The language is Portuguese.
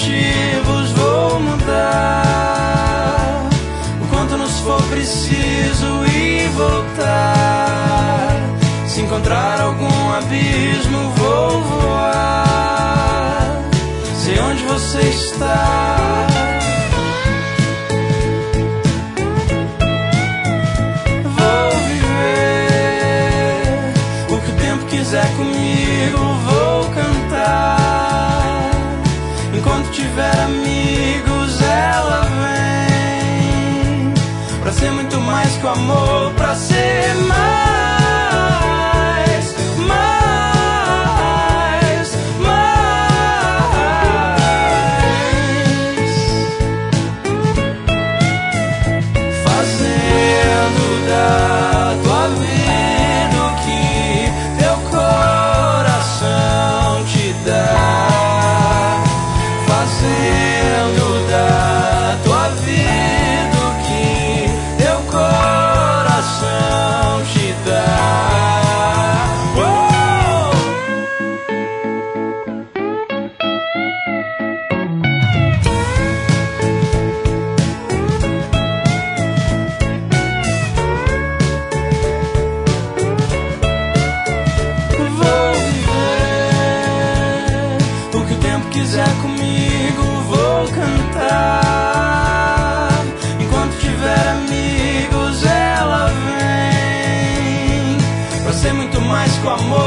motivos vou mudar o quanto nos for preciso e voltar. Se encontrar algum abismo vou voar. Sei onde você está. Vou viver o que o tempo quiser comigo, vou cantar. Enquanto tiver amigos ela vem, pra ser muito mais que o amor, pra ser mais. Quiser comigo, vou cantar. Enquanto tiver amigos, ela vem, pra ser muito mais que o amor.